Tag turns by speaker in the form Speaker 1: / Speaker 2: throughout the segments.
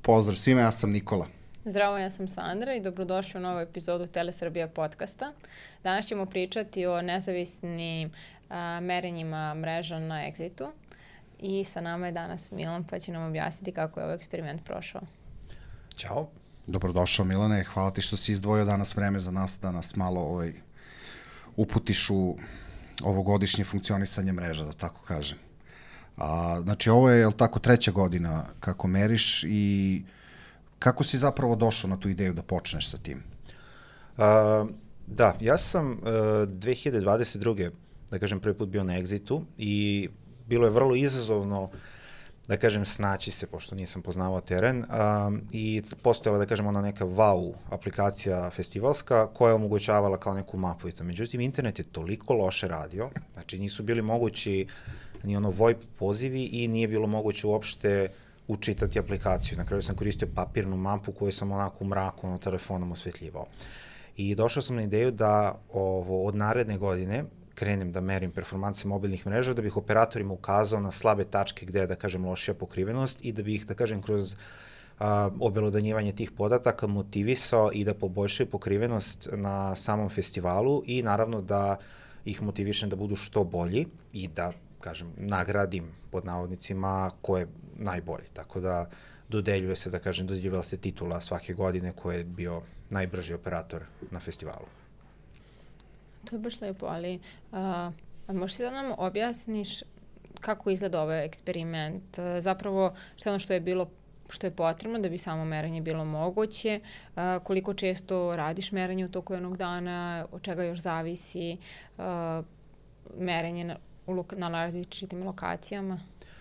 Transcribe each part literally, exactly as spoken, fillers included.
Speaker 1: Pozdrav svima, ja sam Nikola.
Speaker 2: Zdravo, ja sam Sandra i dobrodošli u novu epizodu Telesrbija podcasta. Danas ćemo pričati o nezavisnim a, merenjima mreža na Exitu i sa nama je danas Milan pa će nam objasniti kako je ovaj eksperiment prošao.
Speaker 1: Ćao. Dobrodošao Milane, hvala ti što si izdvojio danas vreme za nas da nas malo ovaj, uputiš u ovogodišnje funkcionisanje mreža, da tako kažem. A, znači ovo je, je li tako, treća godina kako meriš i kako si zapravo došao na tu ideju da počneš sa tim?
Speaker 3: Uh, da, ja sam uh, dve hiljade dvadeset druge da kažem, prvi put bio na Exitu i bilo je vrlo izazovno, da kažem, snaći se, pošto nisam poznavao teren, um, i postojala, da kažem, ona neka wow aplikacija festivalska koja je omogućavala kao neku mapu i to. Međutim, internet je toliko loše radio, znači nisu bili mogući ni ono VoIP pozivi i nije bilo moguće uopšte učitati aplikaciju. Na kraju sam koristio papirnu mapu koju sam onako u mraku na telefonom osvetljivao. I došao sam na ideju da ovo, od naredne godine krenem da merim performanse mobilnih mreža, da bih operatorima ukazao na slabe tačke gde je, da kažem, lošija pokrivenost i da bih, da kažem, kroz a, obelodanjivanje tih podataka motivisao i da poboljšaju pokrivenost na samom festivalu i naravno da ih motivišem da budu što bolji i da, kažem, nagradim pod navodnicima ko je najbolji. Tako da dodeljuje se, da kažem, dodeljivala se titula svake godine ko je bio najbrži operator na festivalu.
Speaker 2: To je baš lepo, ali a, a možeš da nam objasniš kako izgleda ovaj eksperiment? A, zapravo, što je ono što je bilo što je potrebno da bi samo merenje bilo moguće, a, koliko često radiš merenje u toku jednog dana, od čega još zavisi a, merenje na, u, na različitim lokacijama?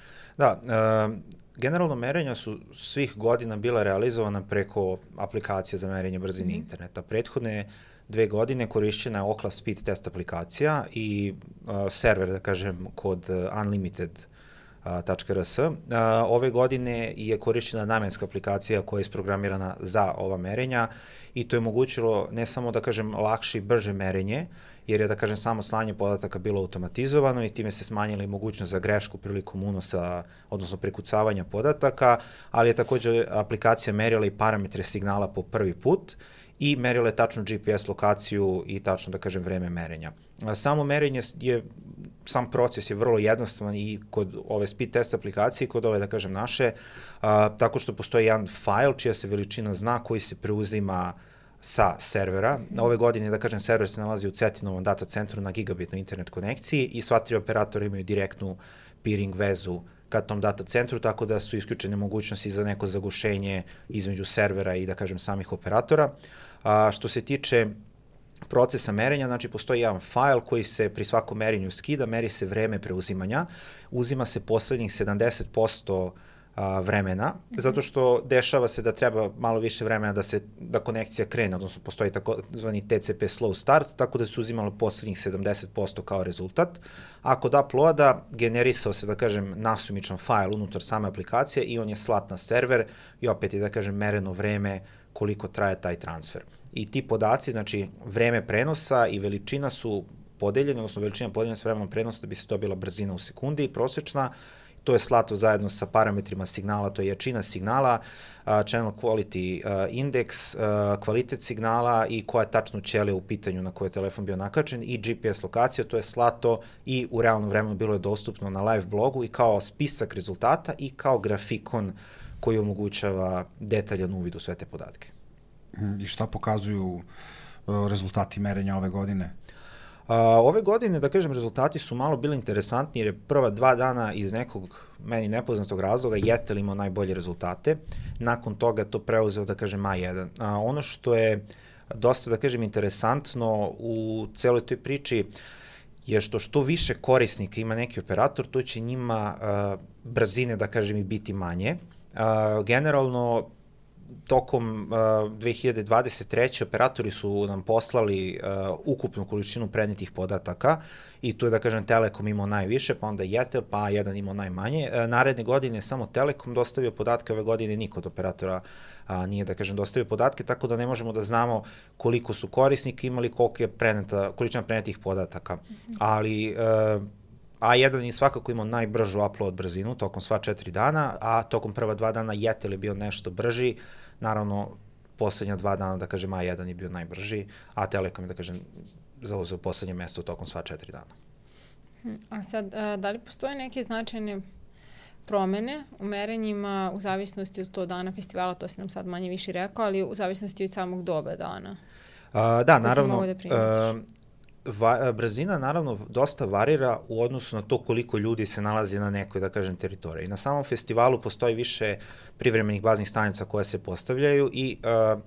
Speaker 3: Da, e, generalno merenja su svih godina bila realizovana preko aplikacije za merenje brzine mm-hmm. interneta. Prethodne dve godine korišćena je Ookla Speed test aplikacija i uh, server, da kažem, kod unlimited tačka er es. Uh, ove godine je korišćena namenska aplikacija koja je isprogramirana za ova merenja i to je omogućilo ne samo, da kažem, lakše i brže merenje, jer je, da kažem, samo slanje podataka bilo automatizovano i time se smanjila i mogućnost za grešku prilikom unosa, odnosno prekucavanja podataka, ali je takođe aplikacija merila i parametre signala po prvi put i merila je tačnu G P S lokaciju i tačno, da kažem, vreme merenja. Samo merenje je, sam proces je vrlo jednostavan i kod ove speed test aplikacije, kod ove, da kažem, naše, a, tako što postoji jedan file čija se veličina zna koji se preuzima sa servera. Ove godine, da kažem, server se nalazi u Cetinovom data centru na gigabitnoj internet konekciji i sva tri operatora imaju direktnu peering vezu ka tom data centru, tako da su isključene mogućnosti za neko zagušenje između servera i, da kažem, samih operatora. A, što se tiče procesa merenja, znači postoji jedan file koji se pri svakom merenju skida, meri se vreme preuzimanja, uzima se poslednjih sedamdeset posto a, vremena, mm-hmm. zato što dešava se da treba malo više vremena da se da konekcija krene, odnosno postoji takozvani T C P slow start, tako da se uzimalo poslednjih sedamdeset posto kao rezultat. A kod uploada generisao se, da kažem, nasumičan file unutar same aplikacije i on je slat na server i opet je, da kažem, mereno vreme koliko traje taj transfer. I ti podaci, znači vreme prenosa i veličina su podeljene, odnosno veličina podeljena s vremenom prenosa da bi se dobila brzina u sekundi prosečna. To je slato zajedno sa parametrima signala, to je jačina signala, uh, channel quality uh, index, uh, kvalitet signala i koja je tačno ćelija u pitanju na koje je telefon bio nakačen i G P S lokacija, to je slato i u realnom vremenu bilo je dostupno na live blogu i kao spisak rezultata i kao grafikon koji omogućava detaljan uvid u sve te podatke.
Speaker 1: I šta pokazuju uh, rezultati merenja ove godine?
Speaker 3: A, ove godine, da kažem, rezultati su malo bili interesantni jer je prva dva dana iz nekog meni nepoznatog razloga Jetel imao najbolje rezultate. Nakon toga to preuzeo, da kažem, A jedan. A, ono što je dosta, da kažem, interesantno u celoj toj priči je što što više korisnika ima neki operator, to će njima a, brzine, da kažem, i biti manje. A, generalno, tokom uh, dve hiljade dvadeset treće operatori su nam poslali uh, ukupnu količinu prenetih podataka i tu je, da kažem, Telekom imao najviše, pa onda Jetel, pa A jedan imao najmanje. Uh, naredne godine samo Telekom dostavio podatke, ove godine niko od operatora uh, nije, da kažem, dostavio podatke, tako da ne možemo da znamo koliko su korisnika imali, koliko je preneta, količina prenetih podataka. Mm-hmm. Ali uh, A jedan je svakako imao najbržu upload brzinu tokom sva četiri dana, a tokom prva dva dana Jetel je bio nešto brži, naravno poslednja dva dana, da kažem, A jedan je bio najbrži, a Telekom je, da kažem, zauzeo poslednje mesto tokom sva četiri dana.
Speaker 2: A sad, da li postoje neke značajne promene u merenjima u zavisnosti od to dana festivala, to si nam sad manje više rekao, ali u zavisnosti od samog doba dana?
Speaker 3: A, da, naravno, da va, brzina naravno dosta varira u odnosu na to koliko ljudi se nalazi na nekoj, da kažem, teritoriji. Na samom festivalu postoji više privremenih baznih stanica koje se postavljaju i uh,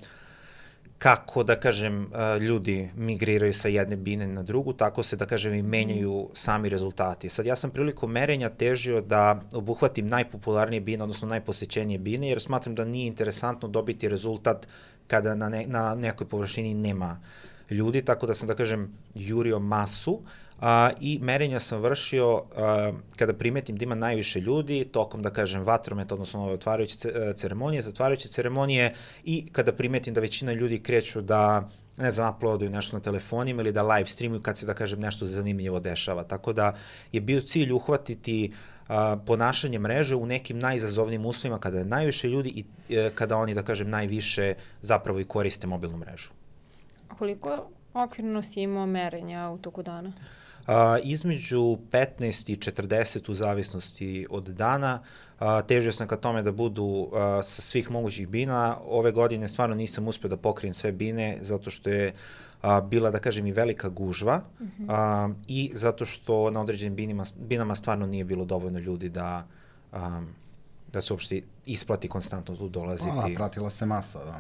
Speaker 3: kako, da kažem, ljudi migriraju sa jedne bine na drugu, tako se, da kažem, i menjaju sami rezultati. Sad, ja sam prilikom merenja težio da obuhvatim najpopularnije bine, odnosno najposećenije bine, jer smatram da nije interesantno dobiti rezultat kada na, ne, na nekoj površini nema ljudi, tako da sam, da kažem, jurio masu, a, i merenja sam vršio a, kada primetim da ima najviše ljudi tokom, da kažem, vatrometa, odnosno ove otvarajuće ceremonije, zatvarajuće ceremonije, i kada primetim da većina ljudi kreću da, ne znam, uploaduju nešto na telefonima ili da live streamuju kad se, da kažem, nešto zanimljivo dešava. Tako da je bio cilj uhvatiti a, ponašanje mreže u nekim najizazovnijim uslovima kada je najviše ljudi i e, kada oni, da kažem, najviše zapravo i koriste mobilnu mrežu.
Speaker 2: Koliko okvirno si imao merenja u toku dana?
Speaker 3: A, između petnaest i četrdeset u zavisnosti od dana. A, težio sam ka tome da budu a, sa svih mogućih bina. Ove godine stvarno nisam uspio da pokrijem sve bine zato što je a, bila, da kažem, i velika gužva, uh-huh. a, i zato što na određenim binima, binama stvarno nije bilo dovoljno ljudi da, a, da se uopšte isplati konstantno tu dolaziti.
Speaker 1: A, pratila se masa, da.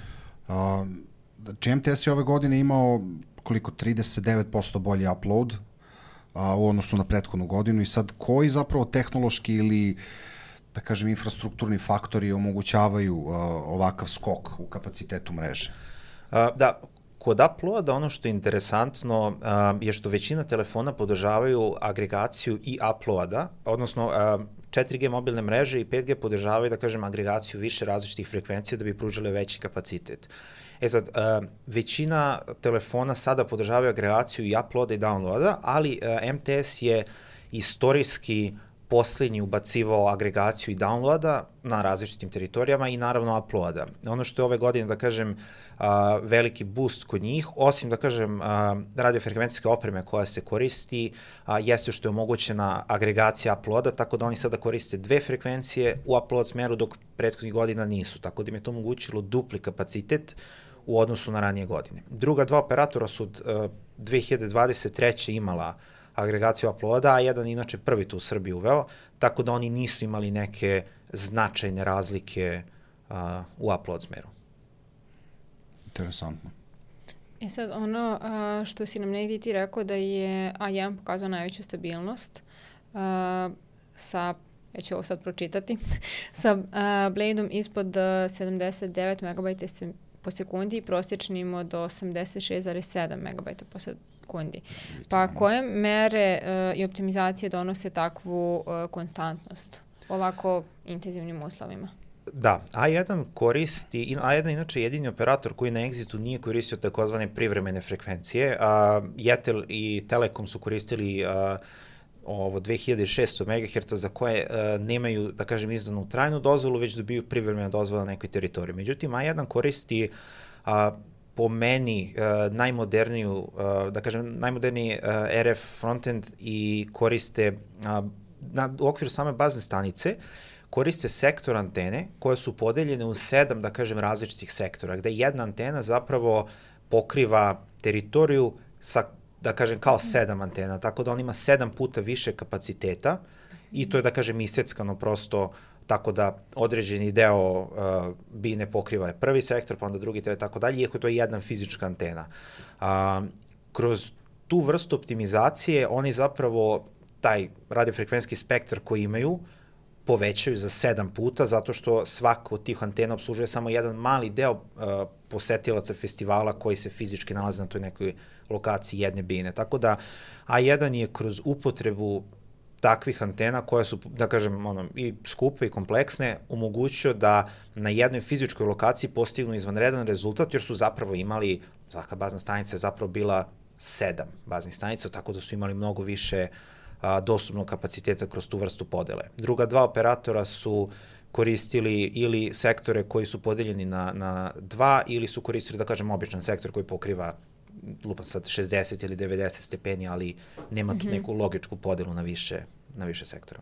Speaker 1: A, M T S je ove godine imao koliko trideset devet posto bolji upload a, u odnosu na prethodnu godinu, i sad koji zapravo tehnološki ili, da kažem, infrastrukturni faktori omogućavaju a, ovakav skok u kapacitetu mreže?
Speaker 3: A, da, kod uploada ono što je interesantno a, je što većina telefona podržavaju agregaciju i uploada, odnosno a, četiri G mobilne mreže i pet G podržavaju, da kažem, agregaciju više različitih frekvencija da bi pružile veći kapacitet. E sad, uh, većina telefona sada podržavaju agregaciju i uploada i downloada, ali uh, M T S je istorijski poslednji ubacivao agregaciju i downloada na različitim teritorijama i naravno uploada. Ono što je ove godine, da kažem, uh, veliki boost kod njih, osim, da kažem, uh, radiofrekvencijske opreme koja se koristi, uh, jeste što je omogućena agregacija uploada, tako da oni sada koriste dve frekvencije u upload smeru, dok prethodnih godina nisu, tako da im je to omogućilo dupli kapacitet u odnosu na ranije godine. Druga dva operatora su od uh, dve hiljade dvadeset treće imala agregaciju uploada, a jedan inače prvi tu u Srbiji uveo, tako da oni nisu imali neke značajne razlike uh, u upload smeru.
Speaker 1: Interesantno.
Speaker 2: E sad, ono uh, što si nam negdje ti rekao da je A jedan pokazao najveću stabilnost uh, sa, ja ću ovo sad pročitati, sa uh, Bladeom ispod uh, sedamdeset devet megabajta po sekundi i prosječnim od osamdeset šest zarez sedam megabajta po sekundi. Pa koje mere uh, i optimizacije donose takvu uh, konstantnost u ovako intenzivnim uslovima?
Speaker 3: Da, A jedan koristi, A jedan inače jedini operator koji na Exitu nije koristio takozvane privremene frekvencije, a Jetel i Telekom su koristili a, ovo dve hiljade šesto megaherca za koje a, nemaju, da kažem, izdanu trajnu dozvolu, već dobiju privremena dozvola na nekoj teritoriji. Međutim, A jedan koristi a, po meni a, najmoderniju, a, da kažem, najmoderniji a, R F frontend i koriste a, na, u okviru same bazne stanice, koriste sektor antene koje su podeljene u sedam, da kažem, različitih sektora, gde jedna antena zapravo pokriva teritoriju sa, da kažem, kao sedam antena, tako da on ima sedam puta više kapaciteta i to je, da kažem, iseckano prosto tako da određeni deo uh, bine pokriva je prvi sektor, pa onda drugi, treći, tako dalje, iako to je jedna fizička antena. Uh, kroz tu vrstu optimizacije oni zapravo taj radiofrekvenski spektar koji imaju povećaju za sedam puta, zato što svaka od tih antena obslužuje samo jedan mali deo uh, posetilaca festivala koji se fizički nalaze na toj nekoj lokaciji jedne bine. Tako da A jedan je kroz upotrebu takvih antena koje su, da kažem, ono, i skupe i kompleksne, omogućio da na jednoj fizičkoj lokaciji postignu izvanredan rezultat, jer su zapravo imali, svaka bazna stanica je zapravo bila sedam baznih stanica, tako da su imali mnogo više a, dostupnog kapaciteta kroz tu vrstu podele. Druga dva operatora su koristili ili sektore koji su podeljeni na, na dva ili su koristili, da kažem, običan sektor koji pokriva lupa sad šezdeset ili devedeset stepeni, ali nema tu neku logičku podelu na više, na više sektora.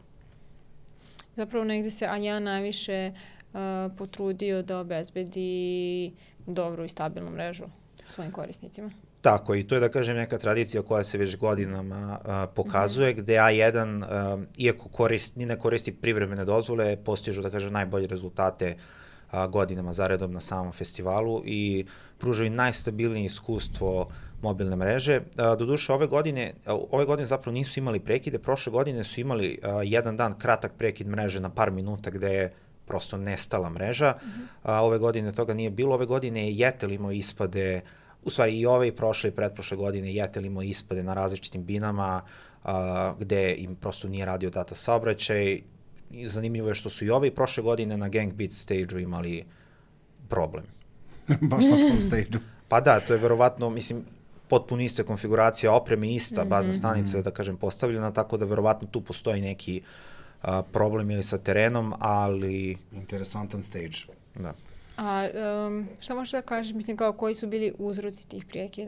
Speaker 2: Zapravo negde se A jedan najviše uh, potrudio da obezbedi dobru i stabilnu mrežu svojim korisnicima.
Speaker 3: Tako, i to je, da kažem, neka tradicija koja se već godinama a, pokazuje, mm-hmm. gde A jedan, a, iako korist, ni ne koristi privremene dozvole, postižu, da kažem, najbolje rezultate a, godinama zaredom na samom festivalu i pružaju najstabilnije iskustvo mobilne mreže. A, doduše, ove godine, a, ove godine zapravo nisu imali prekide, prošle godine su imali a, jedan dan kratak prekid mreže na par minuta gde je prosto nestala mreža. Mm-hmm. A, ove godine toga nije bilo, ove godine je Jetel imao ispade, u stvari i ove i prošle i pretprošle godine Jetel imao ispade na različitim binama a, gde im prosto nije radio data saobraćaj. I zanimljivo je što su i ove i prošle godine na Gang Beats stage-u imali problem.
Speaker 1: Baš na tom stage-u.
Speaker 3: Pa da, to je verovatno, mislim, potpuno ista konfiguracija opreme, ista mm-hmm. bazna stanica, da kažem, postavljena, tako da verovatno tu postoji neki a, problem ili sa terenom, ali...
Speaker 1: Interesantan stage.
Speaker 3: Da.
Speaker 2: A um, šta možeš da kažeš, mislim, kao koji su bili uzroci tih prekida?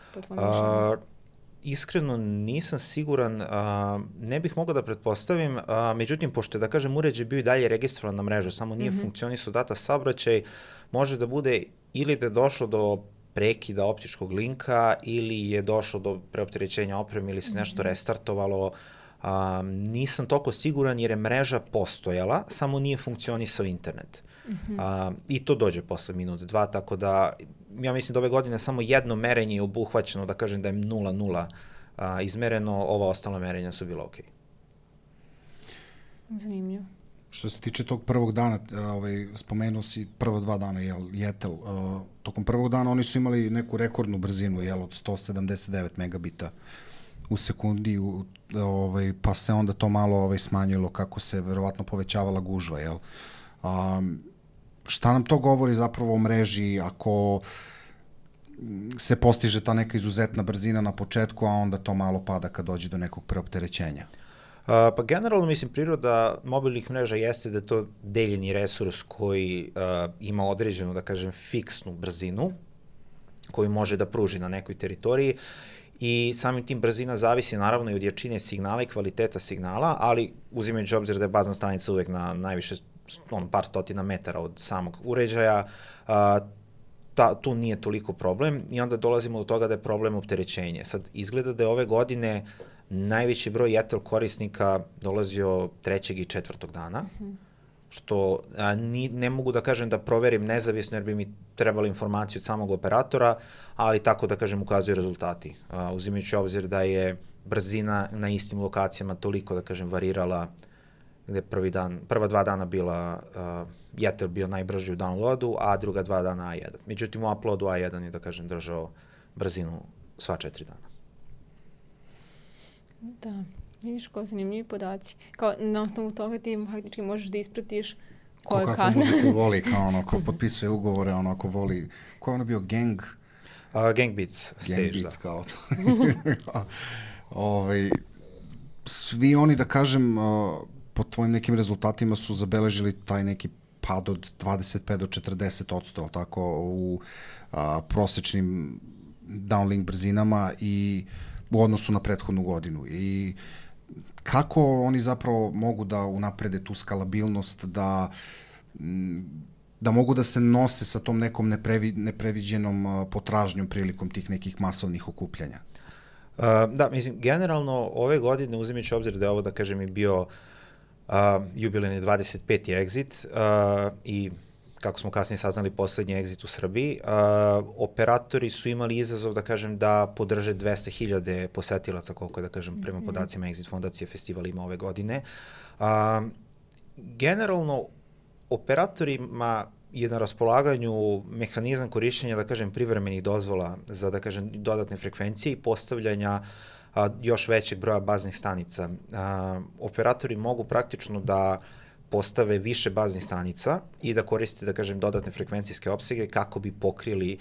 Speaker 3: A, iskreno nisam siguran, a, ne bih mogao da pretpostavim, a, međutim, pošto je, da kažem, uređaj bio i dalje registrovan na mrežu, samo nije mm-hmm. funkcionisao data saobraćaj, može da bude ili da je došlo do prekida optičkog linka ili je došlo do preopterećenja opreme ili se nešto mm-hmm. restartovalo. A, nisam toliko siguran jer je mreža postojala, samo nije funkcionisao internet. Mm-hmm. A, I to dođe posle minut, dva, tako da ja mislim da ove godine samo jedno merenje je obuhvaćeno, da kažem da je nula nula a, izmereno, ova ostala merenja su bila okej.
Speaker 2: Okay. Zanimljivo.
Speaker 1: Što se tiče tog prvog dana, ovaj, spomenuo si prva dva dana, jel, Jetel, uh, tokom prvog dana oni su imali neku rekordnu brzinu, jel, od sto sedamdeset devet megabita u sekundi, u, ovaj, pa se onda to malo ovaj, smanjilo kako se verovatno povećavala gužva, jel? Um, šta nam to govori zapravo o mreži ako se postiže ta neka izuzetna brzina na početku, a onda to malo pada kad dođe do nekog preopterećenja?
Speaker 3: Uh, pa generalno, mislim, priroda mobilnih mreža jeste da je to deljeni resurs koji uh, ima određenu, da kažem, fiksnu brzinu koju može da pruži na nekoj teritoriji i samim tim brzina zavisi naravno i od jačine signala i kvaliteta signala, ali uzimajući obzir da je bazna stanica uvek na najviše on, par stotina metara od samog uređaja, a, ta, tu nije toliko problem i onda dolazimo do toga da je problem opterećenje. Sad, izgleda da je ove godine najveći broj Jetel korisnika dolazio trećeg i četvrtog dana, mm-hmm. što a, ni, ne mogu da kažem da proverim nezavisno jer bi mi trebala informacija od samog operatora, ali tako da kažem ukazuju rezultati. A, uzimajući obzir da je brzina na istim lokacijama toliko da kažem varirala, gde prvi dan, prva dva dana bila uh, Jetel bio najbrži u downloadu, a druga dva dana A jedan. Međutim, u uploadu A jedan je, da kažem, držao brzinu sva četiri dana.
Speaker 2: Da, vidiš ko zanimljivi podaci. Kao, na osnovu toga ti faktički možeš da ispratiš ko je
Speaker 1: ko
Speaker 2: kada.
Speaker 1: Ko muziku voli, kao ono, ko potpisuje ugovore, ono, ko voli, ko je ono bio Gang?
Speaker 3: Uh, Gang Beats stage,
Speaker 1: Gang Beats,
Speaker 3: da.
Speaker 1: kao to. Ove, svi oni, da kažem, uh, po tvojim nekim rezultatima su zabeležili taj neki pad od dvadeset pet do četrdeset odsto, tako, u a, prosečnim downlink brzinama i u odnosu na prethodnu godinu. I kako oni zapravo mogu da unaprede tu skalabilnost, da, da mogu da se nose sa tom nekom neprevi, nepreviđenom potražnjom prilikom tih nekih masovnih okupljanja?
Speaker 3: Uh, da, mislim, generalno ove godine, uzimajući obzir da je ovo, da kažem, i bio Uh, jubilejni dvadeset peti exit uh, i kako smo kasnije saznali poslednji exit u Srbiji, uh, operatori su imali izazov da kažem da podrže dvesta hiljada posetilaca koliko je da kažem prema podacima Exit fondacije festival ima ove godine. Uh, generalno operatorima je na raspolaganju mehanizam korišćenja da kažem privremenih dozvola za da kažem dodatne frekvencije i postavljanja a, još većeg broja baznih stanica. A, operatori mogu praktično da postave više baznih stanica i da koriste, da kažem, dodatne frekvencijske opsege kako bi pokrili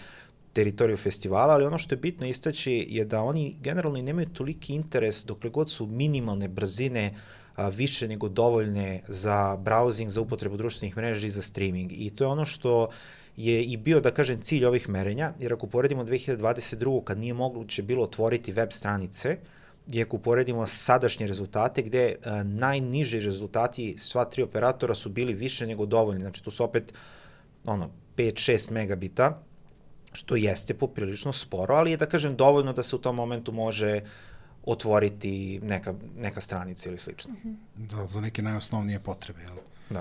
Speaker 3: teritoriju festivala, ali ono što je bitno istaći je da oni generalno nemaju toliki interes dokle god su minimalne brzine a, više nego dovoljne za browsing, za upotrebu društvenih mreža i za streaming. I to je ono što je i bio, da kažem, cilj ovih merenja, jer ako poredimo dve hiljade dvadeset drugu kad nije moguće bilo otvoriti web stranice, i ako uporedimo sadašnje rezultate, gde a, najniži rezultati sva tri operatora su bili više nego dovoljni, znači to su opet ono, pet do šest megabita, što jeste poprilično sporo, ali je, da kažem, dovoljno da se u tom momentu može otvoriti neka, neka stranica ili slično.
Speaker 1: Mm-hmm. Da, za neke najosnovnije potrebe, jel?
Speaker 3: Da.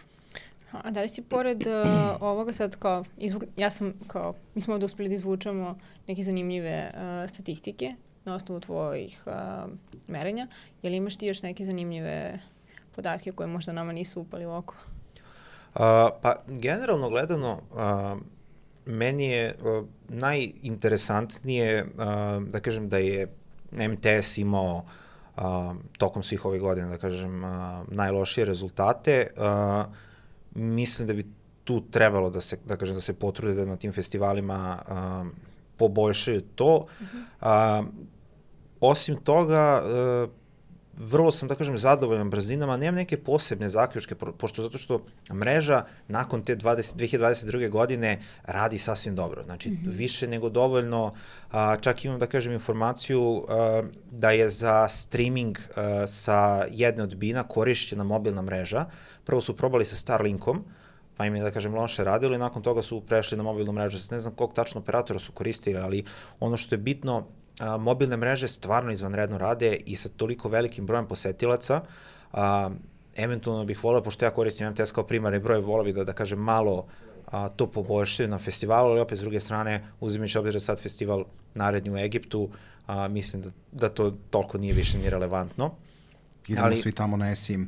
Speaker 2: A da li si pored uh, ovoga sad kao, izvuk, ja sam kao, mi smo ovdje uspeli da izvučemo neke zanimljive uh, statistike na osnovu tvojih uh, merenja. Je li imaš ti još neke zanimljive podatke koje možda nama nisu upali u oko?
Speaker 3: Uh, pa, generalno gledano, uh, meni je uh, najinteresantnije, uh, da kažem, da je M T S imao uh, tokom svih ovih godina, da kažem, uh, najlošije rezultate. Uh, mislim da bi tu trebalo da se, da kažem, da se potrude da na tim festivalima uh, poboljšaju to. Uh-huh. Uh, osim toga, uh, vrlo sam, da kažem, zadovoljan brzinama, nemam neke posebne zaključke, pošto zato što mreža nakon te dve hiljade dvadeset druge godine radi sasvim dobro. Znači, mm-hmm. više nego dovoljno. A, čak imam, da kažem, informaciju a, da je za streaming a, sa jedne od bina korišćena mobilna mreža. Prvo su probali sa Starlinkom, pa im je, da kažem, loše radilo i nakon toga su prešli na mobilnu mrežu. Ne znam kog tačno operatora su koristili, ali ono što je bitno, a, mobilne mreže stvarno izvanredno rade i sa toliko velikim brojem posetilaca. A, eventualno bih volio, pošto ja koristim M T S kao primarni broj, volio bih da, da kažem, malo a, to poboljšaju na festivalu, ali opet s druge strane, uzimajući obzir da sad festival naredni u Egiptu, a, mislim da, da to toliko nije više ni relevantno.
Speaker 1: Idemo ali, svi tamo na E S I M.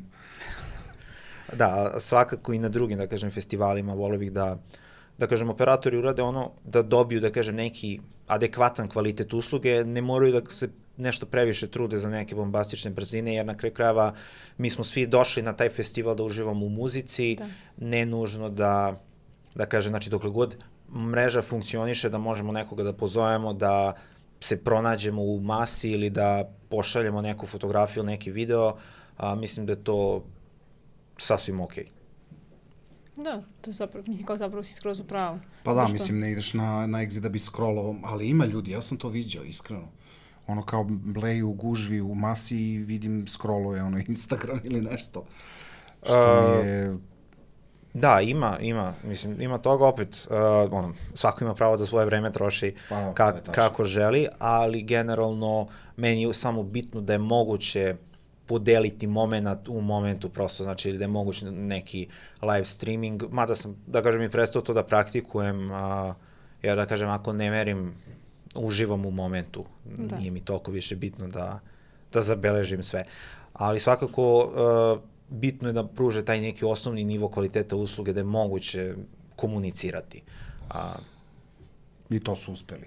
Speaker 3: Da, svakako i na drugim, da kažem, festivalima volio bih da, da kažem, operatori urade ono, da dobiju, da kažem, neki adekvatan kvalitet usluge, ne moraju da se nešto previše trude za neke bombastične brzine, jer na kraju krajeva mi smo svi došli na taj festival da uživamo u muzici, da. Ne nužno da, da kažem, znači dokle god mreža funkcioniše, da možemo nekoga da pozovemo, da se pronađemo u masi ili da pošaljemo neku fotografiju ili neki video, a, mislim da je to sasvim okej.
Speaker 2: Da, to je zapravo, mislim, kao zapravo si skroz u pravu.
Speaker 1: Pa da, mislim, ne ideš na, na Exit da bi scrollovao, ali ima ljudi, ja sam to viđao, iskreno. Ono kao bleju u gužvi, u masi i vidim scrolluje ono Instagram ili nešto. Što uh, mi je...
Speaker 3: Da, ima, ima, mislim, ima toga opet, uh, ono, svako ima pravo da svoje vreme troši pa, ka, kako želi, ali generalno meni je samo bitno da je moguće podeliti moment u momentu prosto, znači da je moguće neki live streaming, mada sam, da kažem, i prestao to da praktikujem, a, jer da kažem, ako ne merim, uživam u momentu, da. Nije mi toliko više bitno da, da zabeležim sve. Ali svakako a, bitno je da pruže taj neki osnovni nivo kvaliteta usluge, da je moguće komunicirati. A,
Speaker 1: I to su uspeli.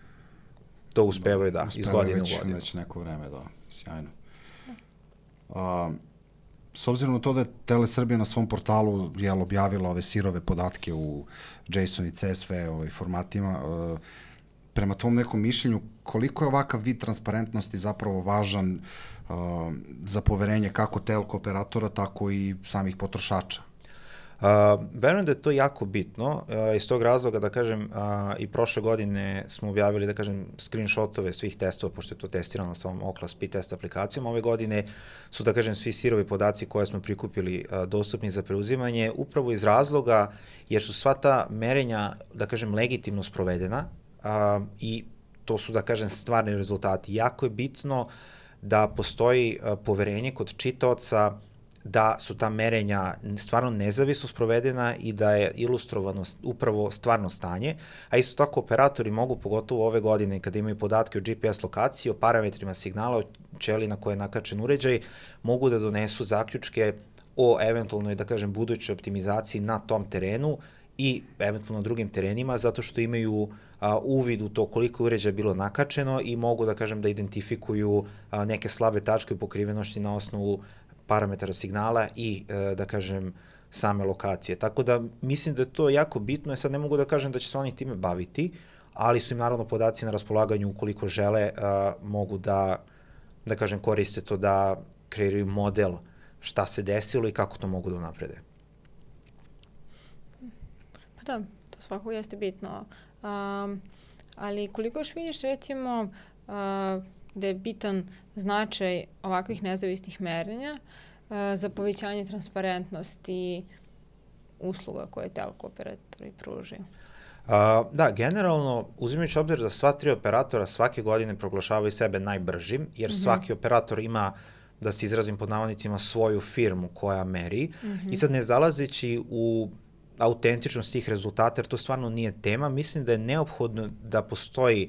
Speaker 3: To uspevaju, da, iz godine u godinu.
Speaker 1: Već neko vreme, da, sjajno. A, s obzirom na to da je Telesrbija na svom portalu jel, objavila ove sirove podatke u JSON i C S V ovaj, formatima, a, prema tvom nekom mišljenju, koliko je ovakav vid transparentnosti zapravo važan a, za poverenje kako telko operatora, tako i samih potrošača?
Speaker 3: Uh, verujem da je to jako bitno, uh, iz tog razloga, da kažem, uh, i prošle godine smo objavili, da kažem, screenshotove svih testova, pošto je to testirano sa ovom Ookla Speed test aplikacijom. Ove godine su, da kažem, svi sirovi podaci koje smo prikupili uh, dostupni za preuzimanje, upravo iz razloga jer su sva ta merenja, da kažem, legitimno sprovedena uh, i to su, da kažem, stvarni rezultati. Jako je bitno da postoji uh, poverenje kod čitaoca da su ta merenja stvarno nezavisno sprovedena i da je ilustrovano upravo stvarno stanje, a isto tako operatori mogu, pogotovo ove godine, kada imaju podatke o G P S lokaciji, o parametrima signala, o ćeliji na koje je nakačen uređaj, mogu da donesu zaključke o eventualnoj, da kažem, budućoj optimizaciji na tom terenu i eventualno drugim terenima, zato što imaju a, uvid u to koliko je uređaja bilo nakačeno i mogu, da kažem, da identifikuju a, neke slabe tačke u pokrivenosti na osnovu parametara signala i, e, da kažem, same lokacije. Tako da mislim da je to jako bitno. Ja sad ne mogu da kažem da će se oni time baviti, ali su im naravno podaci na raspolaganju ukoliko žele, uh, mogu da, da kažem, koriste to da kreiraju model šta se desilo i kako to mogu da unaprede.
Speaker 2: Pa da, to svakako jeste bitno. Um, ali koliko još vidiš recimo uh, da je bitan značaj ovakvih nezavisnih merenja uh, za povećanje transparentnosti usluga koje telko operatori pružaju?
Speaker 3: Uh, da, generalno, uzimajući obzir da sva tri operatora svake godine proglašavaju sebe najbržim, jer mm-hmm. svaki operator ima, da se izrazim pod navodnicima, svoju firmu koja meri mm-hmm. i sad ne zalazeći u autentičnost tih rezultata, jer to stvarno nije tema, mislim da je neophodno da postoji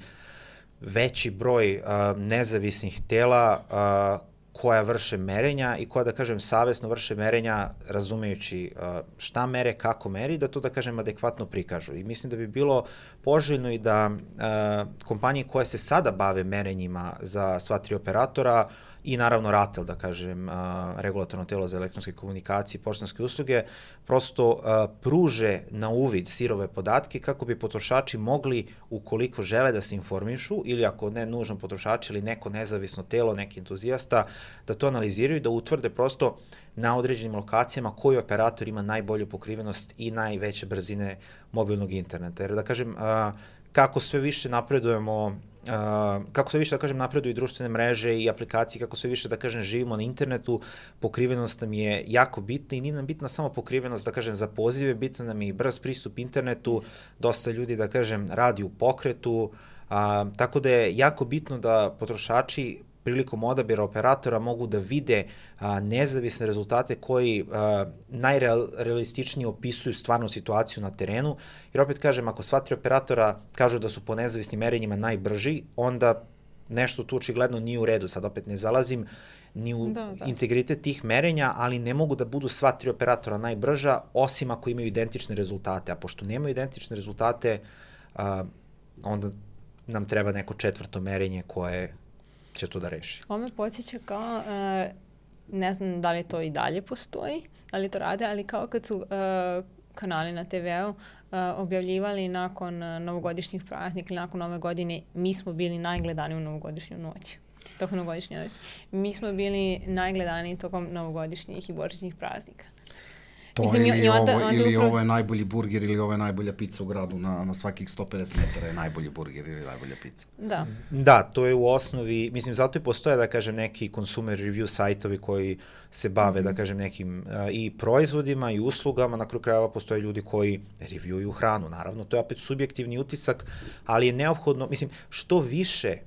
Speaker 3: veći broj uh, nezavisnih tela uh, koja vrše merenja i koja, da kažem, savesno vrše merenja razumejući uh, šta mere, kako meri, da to, da kažem, adekvatno prikažu. I mislim da bi bilo poželjno i da uh, kompanije koje se sada bave merenjima za sva tri operatora i naravno RATEL, da kažem, uh, regulatorno telo za elektronske komunikacije i poštanske usluge, prosto uh, pruže na uvid sirove podatke kako bi potrošači mogli, ukoliko žele da se informišu, ili ako ne nužno potrošači ili neko nezavisno telo, neki entuzijasta, da to analiziraju i da utvrde prosto na određenim lokacijama koji operator ima najbolju pokrivenost i najveće brzine mobilnog interneta. Jer, da kažem, uh, kako sve više napredujemo Uh, kako sve više, da kažem, napreduju i društvene mreže i aplikacije, kako sve više, da kažem, živimo na internetu, pokrivenost nam je jako bitna i nije nam bitna samo pokrivenost, da kažem, za pozive, bitna nam je i brz pristup internetu, dosta ljudi, da kažem, radi u pokretu, uh, tako da je jako bitno da potrošači prilikom odabira operatora mogu da vide a, nezavisne rezultate koji a, najrealističnije opisuju stvarnu situaciju na terenu, jer opet kažem, ako sva tri operatora kažu da su po nezavisnim merenjima najbrži, onda nešto tu očigledno nije u redu, sad opet ne zalazim ni u da, da. integritet tih merenja, ali ne mogu da budu sva tri operatora najbrža, osim ako imaju identične rezultate, a pošto nemaju identične rezultate, a, onda nam treba neko četvrto merenje koje će to da reši.
Speaker 2: Ovo me podsjeća kao, uh, ne znam da li to i dalje postoji, da li to rade, ali kao kad su uh, kanali na te veu uh, objavljivali nakon uh, novogodišnjih praznika ili nakon nove godine, mi smo bili najgledaniji u novogodišnju noć. Tokom novogodišnje noći. Mi smo bili najgledaniji tokom novogodišnjih i božićnih praznika.
Speaker 1: To Mislim, ili, onda, ovo, onda ili upravo... ovo je najbolji burger ili ovo je najbolja pizza u gradu, na, na svakih sto pedeset metara je najbolji burger ili najbolja pizza.
Speaker 2: Da.
Speaker 3: Da, to je u osnovi, mislim, zato i postoje, da kažem, neki consumer review sajtovi koji se bave, mm-hmm. da kažem, nekim uh, i proizvodima i uslugama, na kraju krajeva postoje ljudi koji reviewuju hranu, naravno, to je opet subjektivni utisak, ali je neophodno, mislim, što više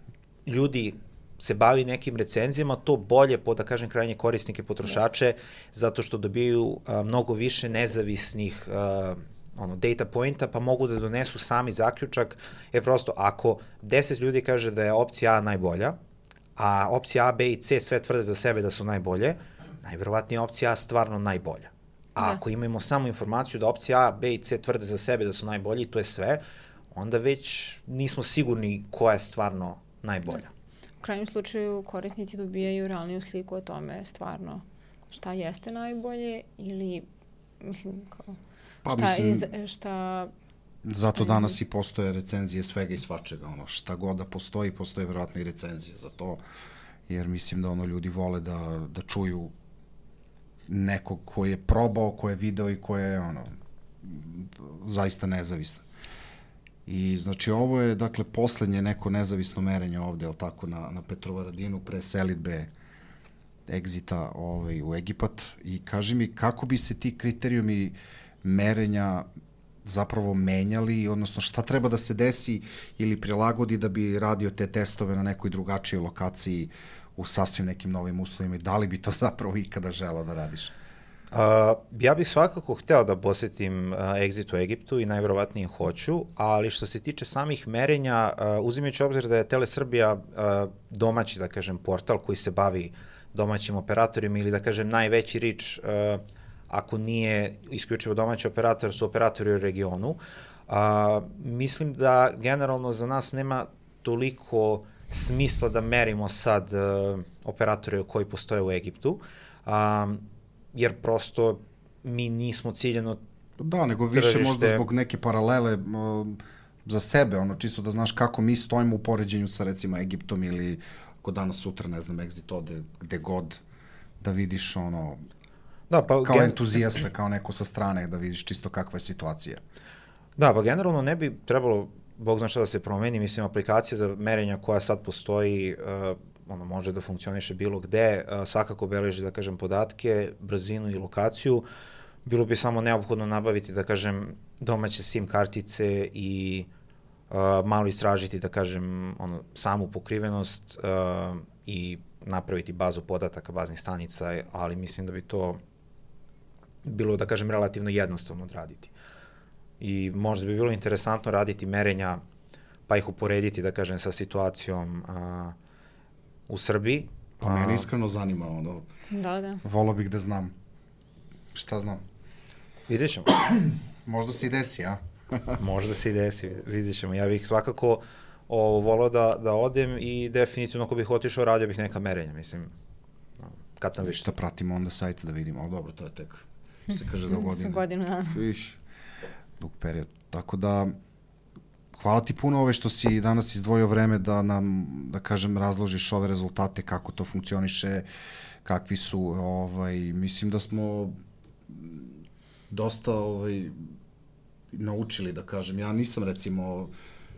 Speaker 3: ljudi se bavi nekim recenzijama, to bolje po, da kažem, krajnje korisnike, potrošače, yes. zato što dobijaju a, mnogo više nezavisnih a, ono, data pointa, pa mogu da donesu sami zaključak, jer prosto ako deset ljudi kaže da je opcija A najbolja, a opcija A, B i C sve tvrde za sebe da su najbolje, najverovatnije opcija A stvarno najbolja. A yeah. ako imamo samo informaciju da opcija A, B i C tvrde za sebe da su najbolji i to je sve, onda već nismo sigurni koja je stvarno najbolja.
Speaker 2: U krajnjem slučaju korisnici dobijaju realniju sliku o tome stvarno šta jeste najbolje ili, mislim, kao,
Speaker 1: pa,
Speaker 2: šta,
Speaker 1: mislim,
Speaker 2: iz, šta...
Speaker 1: Zato danas i postoje recenzije svega i svačega, ono, šta god da postoji, postoje verovatno i recenzije za to, jer mislim da ono ljudi vole da, da čuju nekog ko je probao, ko je video i ko je, ono, zaista nezavisan. I znači ovo je, dakle, poslednje neko nezavisno merenje ovde, jel tako, na, na Petrovaradinu pre selidbe egzita ovaj, u Egipat. I kaži mi, kako bi se ti kriterijumi merenja zapravo menjali, odnosno šta treba da se desi ili prilagodi da bi radio te testove na nekoj drugačijoj lokaciji u sasvim nekim novim uslovima i da li bi to zapravo ikada želeo da radiš?
Speaker 3: Uh, ja bih svakako hteo da posetim uh, Exit u Egiptu i najverovatnije hoću, ali što se tiče samih merenja, uh, uzimajući obzir da je Telesrbija uh, domaći, da kažem, portal koji se bavi domaćim operatorima ili, da kažem, najveći rič, uh, ako nije isključivo domaći operator, su operatori u regionu. Uh, mislim da generalno za nas nema toliko smisla da merimo sad uh, operatore koji postoje u Egiptu. Um, jer prosto mi nismo ciljeno
Speaker 1: da, nego više tržište. Možda zbog neke paralele za sebe, ono, čisto da znaš kako mi stojimo u poređenju sa, recimo, Egiptom ili ako danas, sutra, ne znam, Exit ode gde god, da vidiš, ono, da, pa, kao gen... entuzijasta, kao neko sa strane, da vidiš čisto kakva je situacija.
Speaker 3: Da, pa generalno ne bi trebalo, Bog zna šta da se promeni, mislim, aplikacija za merenja koja sad postoji, uh, ono, može da funkcioniše bilo gde, uh, svakako beleži, da kažem, podatke, brzinu i lokaciju. Bilo bi samo neophodno nabaviti, da kažem, domaće SIM kartice i uh, malo istražiti, da kažem, ono, samu pokrivenost uh, i napraviti bazu podataka baznih stanica, ali mislim da bi to bilo, da kažem, relativno jednostavno odraditi. I možda bi bilo interesantno raditi merenja, pa ih uporediti, da kažem, sa situacijom uh, u Srbiji.
Speaker 1: Pa mene iskreno zanima, ono,
Speaker 2: da, da.
Speaker 1: Volao bih da znam. Šta znam?
Speaker 3: Vidjet ćemo.
Speaker 1: Možda se i desi, a?
Speaker 3: Možda se i desi, vidjet ćemo. Ja bih svakako o, volao da, da odem i definitivno ako bih otišao, radio bih neka merenja, mislim, kad sam već.
Speaker 1: Šta pratimo onda sajte da vidimo, ali dobro, to je tek, se kaže do godine.
Speaker 2: Sa godinu dana.
Speaker 1: Viš, dug period. Tako da, hvala ti puno ove što si danas izdvojio vreme da nam, da kažem, razložiš ove rezultate, kako to funkcioniše, kakvi su, ovaj, mislim da smo dosta ovaj, naučili, da kažem. Ja nisam, recimo,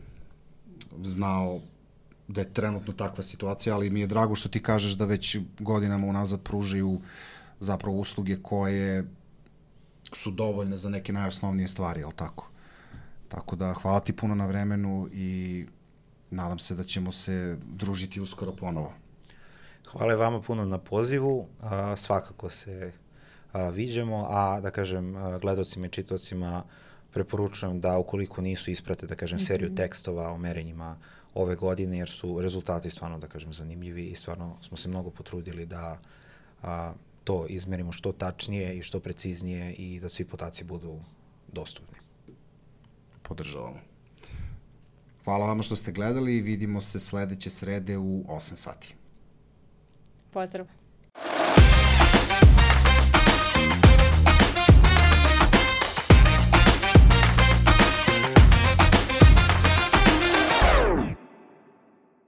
Speaker 1: znao da je trenutno takva situacija, ali mi je drago što ti kažeš da već godinama unazad pružaju zapravo usluge koje su dovoljne za neke najosnovnije stvari, jel tako? Tako da, hvala ti puno na vremenu i nadam se da ćemo se družiti uskoro ponovo.
Speaker 3: Hvala vama puno na pozivu, a, svakako se a, viđemo, a da kažem gledocima i čitocima preporučujem da ukoliko nisu isprate, da kažem, seriju tekstova o merenjima ove godine, jer su rezultati stvarno, da kažem, zanimljivi i stvarno smo se mnogo potrudili da a, to izmerimo što tačnije i što preciznije i da svi podaci budu dostupni.
Speaker 1: Podržavamo. Hvala vama što ste gledali i vidimo se sledeće srede u osam sati.
Speaker 2: Pozdrav.